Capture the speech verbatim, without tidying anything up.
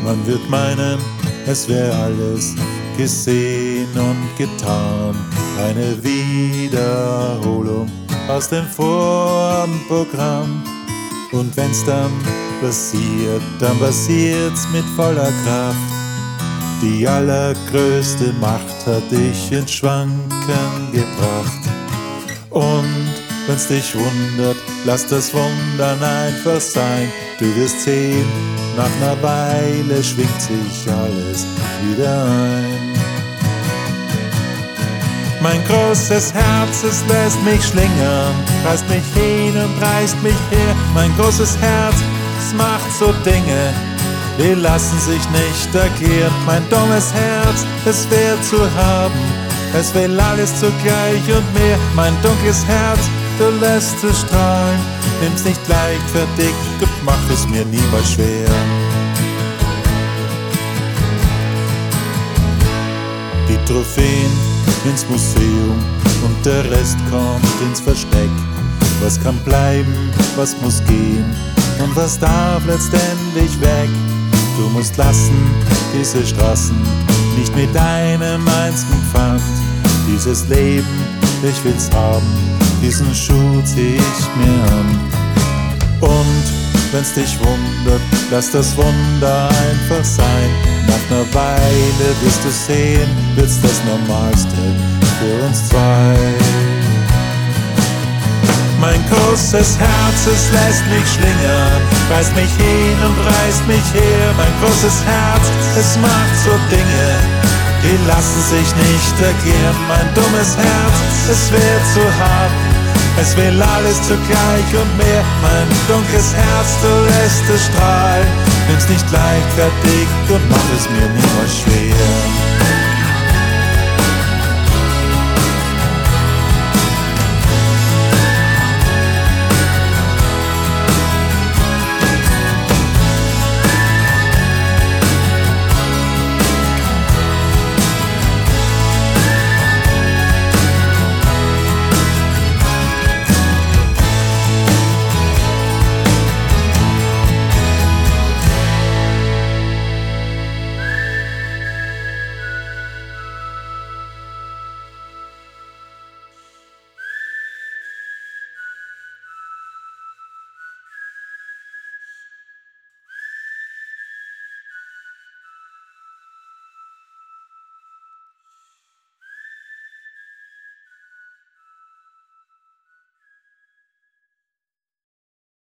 Man wird meinen, es wäre alles gesehen und getan, eine Wiederholung aus dem Vorprogramm. Und wenn's dann passiert, dann passiert's mit voller Kraft. Die allergrößte Macht hat dich ins Schwanken gebracht. Und wenn's dich wundert, lass das Wundern einfach sein. Du wirst sehen, nach ner Weile schwingt sich alles wieder ein. Mein großes Herz, es lässt mich schlingern, reißt mich hin und reißt mich her. Mein großes Herz, es macht so Dinge, die lassen sich nicht erklären. Mein dummes Herz, es wär zu haben, es will alles zugleich und mehr. Mein dunkles Herz, du lässt es strahlen, nimm's nicht leichtfertig und mach es mir niemals schwer. Die Trophäen ins Museum und der Rest kommt ins Versteck. Was kann bleiben, was muss gehen und was darf letztendlich weg? Du musst lassen, diese Straßen, nicht mit einem einzigen Pfand. Dieses Leben, ich will's haben, diesen Schuh zieh ich mir an. Und wenn's dich wundert, lass das Wunder einfach sein. Nach ner Weile wirst du sehen, wird's das Normalste für uns zwei. Mein großes Herz, es lässt mich schlingern, reißt mich hin und reißt mich her. Mein großes Herz, es macht so Dinge, die lassen sich nicht erklären. Mein dummes Herz, es wär zu haben, es will alles zugleich und mehr. Mein dunkles Herz, du lässt es strahlen, nimm's nicht leichtfertig und mach es mir niemals schwer.